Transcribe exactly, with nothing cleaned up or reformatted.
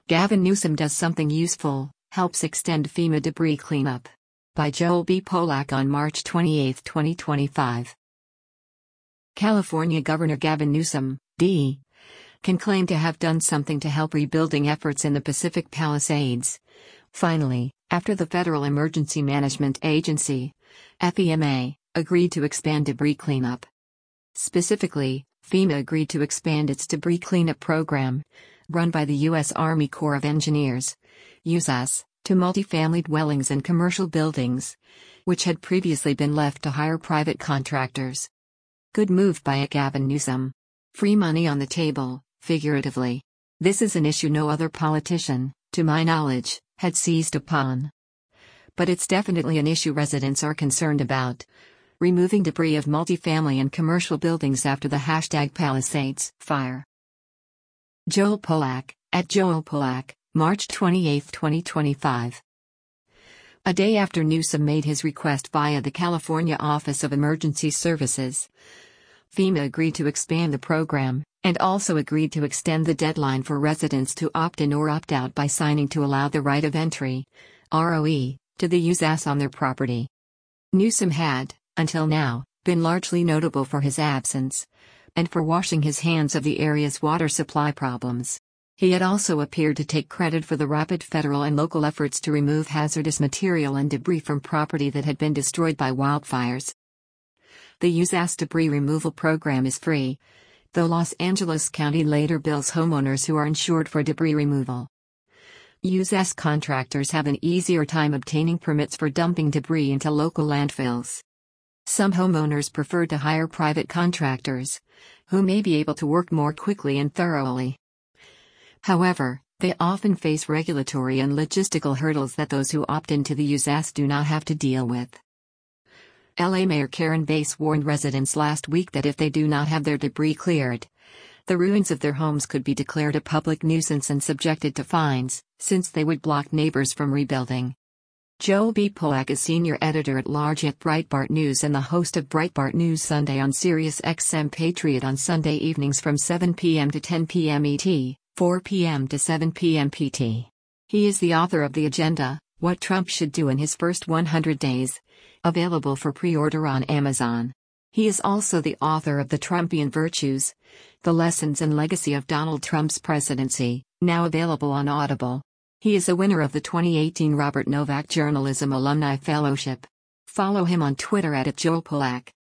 Gavin Newsom does something useful, helps extend FEMA debris cleanup. By Joel B. Polak on March twenty-eighth, twenty twenty-five. California Governor Gavin Newsom, D. can claim to have done something to help rebuilding efforts in the Pacific Palisades. Finally, after the Federal Emergency Management Agency, F E M A, agreed to expand debris cleanup. Specifically, FEMA agreed to expand its debris cleanup program, run by the U S Army Corps of Engineers, U S A S, to multifamily dwellings and commercial buildings, which had previously been left to hire private contractors. Good move by Gavin Newsom. Free money on the table, figuratively. This is an issue no other politician, to my knowledge, had seized upon. But it's definitely an issue residents are concerned about. Removing debris of multifamily and commercial buildings after the hashtag Palisades fire. Joel Polak, at Joel Polak, March twenty-eighth, twenty twenty-five. A day after Newsom made his request via the California Office of Emergency Services, FEMA agreed to expand the program, and also agreed to extend the deadline for residents to opt in or opt out by signing to allow the right of entry, R O E, to the U S A S on their property. Newsom had, until now, been largely notable for his absence, and for washing his hands of the area's water supply problems. He had also appeared to take credit for the rapid federal and local efforts to remove hazardous material and debris from property that had been destroyed by wildfires. The U S A S debris removal program is free, though Los Angeles County later bills homeowners who are insured for debris removal. U S A S contractors have an easier time obtaining permits for dumping debris into local landfills. Some homeowners prefer to hire private contractors, who may be able to work more quickly and thoroughly. However, they often face regulatory and logistical hurdles that those who opt into the U S A S do not have to deal with. L A Mayor Karen Bass warned residents last week that if they do not have their debris cleared, the ruins of their homes could be declared a public nuisance and subjected to fines, since they would block neighbors from rebuilding. Joel B. Polak is senior editor-at-large at Breitbart News and the host of Breitbart News Sunday on Sirius X M Patriot on Sunday evenings from seven p m to ten p m E T, four p m to seven p m P T. He is the author of The Agenda, What Trump Should Do in His First one hundred days, available for pre-order on Amazon. He is also the author of The Trumpian Virtues, The Lessons and Legacy of Donald Trump's Presidency, now available on Audible. He is a winner of the twenty eighteen Robert Novak Journalism Alumni Fellowship. Follow him on Twitter at Joel Polak.